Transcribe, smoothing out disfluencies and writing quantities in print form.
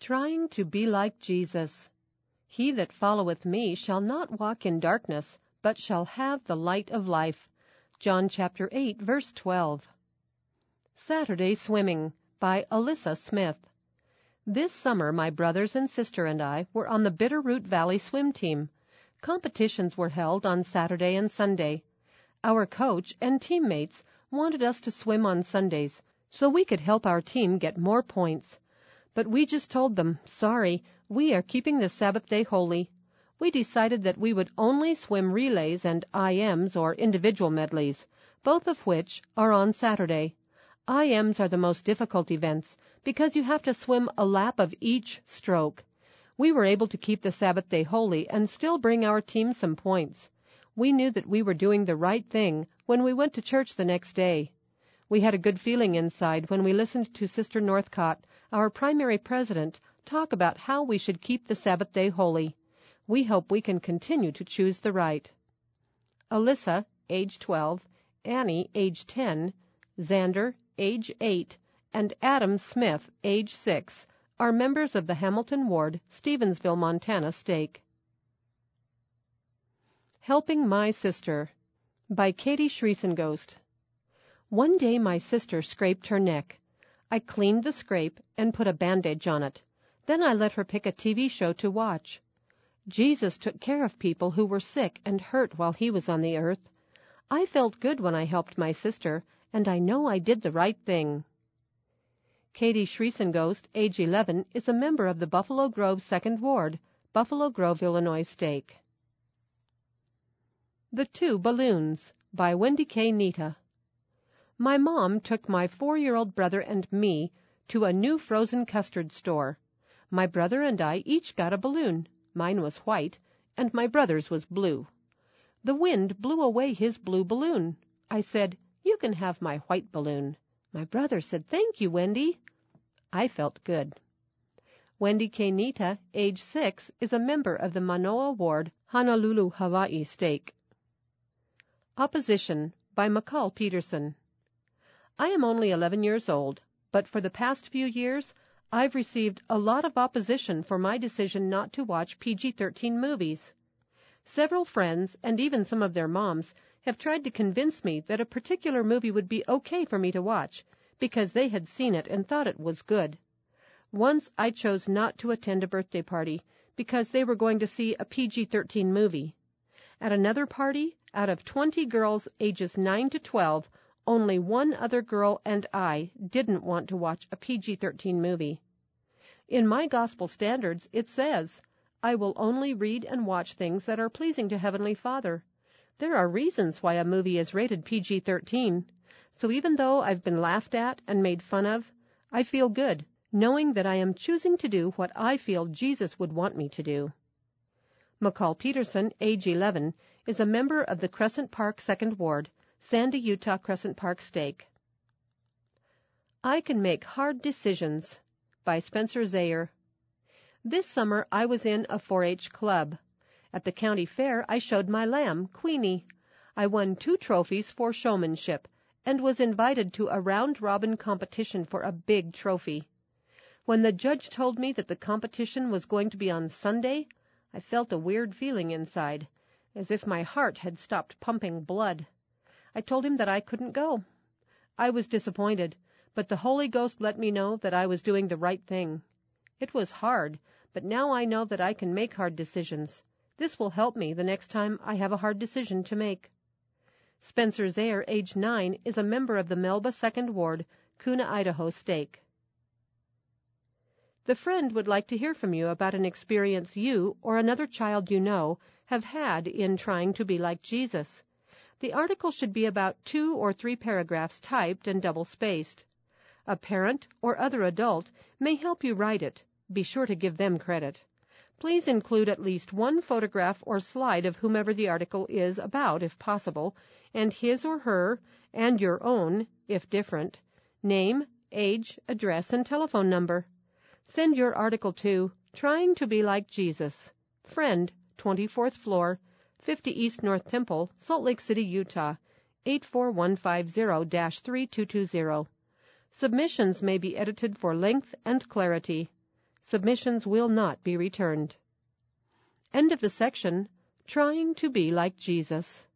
Trying to be like Jesus. He that followeth me shall not walk in darkness, but shall have the light of life. John chapter 8, verse 12. Saturday Swimming by Alyssa Smith. This summer my brothers and sister and I were on the Bitterroot Valley swim team. Competitions were held on Saturday and Sunday. Our coach and teammates wanted us to swim on Sundays so we could help our team get more points. But we just told them, sorry, we are keeping the Sabbath day holy. We decided that we would only swim relays and IMs, or individual medleys, both of which are on Saturday. IMs are the most difficult events because you have to swim a lap of each stroke. We were able to keep the Sabbath day holy and still bring our team some points. We knew that we were doing the right thing when we went to church the next day. We had a good feeling inside when we listened to Sister Northcott, our primary president, talk about how we should keep the Sabbath day holy. We hope we can continue to choose the right. Alyssa, age 12, Annie, age 10, Xander, age 8, and Adam Smith, age 6, are members of the Hamilton Ward, Stevensville, Montana stake. Helping My Sister by Katie Schreisenghost. One day my sister scraped her neck. I cleaned the scrape and put a bandage on it. Then I let her pick a TV show to watch. Jesus took care of people who were sick and hurt while he was on the earth. I felt good when I helped my sister, and I know I did the right thing. Katie Schreisenghost, age 11, is a member of the Buffalo Grove 2nd Ward, Buffalo Grove, Illinois stake. The Two Balloons by Wendy K. Nita. My mom took my 4-year-old brother and me to a new frozen custard store. My brother and I each got a balloon. Mine was white, and my brother's was blue. The wind blew away his blue balloon. I said, "You can have my white balloon." My brother said, "Thank you, Wendy." I felt good. Wendy K. Nita, age 6, is a member of the Manoa Ward, Honolulu, Hawaii stake. Opposition by McCall Peterson. I am only 11 years old, but for the past few years, I've received a lot of opposition for my decision not to watch PG-13 movies. Several friends, and even some of their moms, have tried to convince me that a particular movie would be okay for me to watch, because they had seen it and thought it was good. Once I chose not to attend a birthday party, because they were going to see a PG-13 movie. At another party, out of 20 girls ages 9 to 12, only one other girl and I didn't want to watch a PG-13 movie. In my gospel standards, it says, I will only read and watch things that are pleasing to Heavenly Father. There are reasons why a movie is rated PG-13. So even though I've been laughed at and made fun of, I feel good, knowing that I am choosing to do what I feel Jesus would want me to do. McCall Peterson, age 11, is a member of the Crescent Park 2nd Ward, Sandy, Utah Crescent Park stake. I Can Make Hard Decisions by Spencer Zayer. This summer I was in a 4-H club. At the county fair I showed my lamb, Queenie. I won 2 trophies for showmanship and was invited to a round-robin competition for a big trophy. When the judge told me that the competition was going to be on Sunday, I felt a weird feeling inside, as if my heart had stopped pumping blood. I told him that I couldn't go. I was disappointed, but the Holy Ghost let me know that I was doing the right thing. It was hard, but now I know that I can make hard decisions. This will help me the next time I have a hard decision to make. Spencer Zayer, age 9, is a member of the Melba 2nd Ward, Kuna, Idaho stake. The friend would like to hear from you about an experience you or another child you know have had in trying to be like Jesus. The article should be about 2 or 3 paragraphs typed and double-spaced. A parent or other adult may help you write it. Be sure to give them credit. Please include at least one photograph or slide of whomever the article is about, if possible, and his or her, and your own, if different, name, age, address, and telephone number. Send your article to Trying to Be Like Jesus, Friend, 24th floor, 50 East North Temple, Salt Lake City, Utah, 84150-3220. Submissions may be edited for length and clarity. Submissions will not be returned. End of the section, Trying to be like Jesus.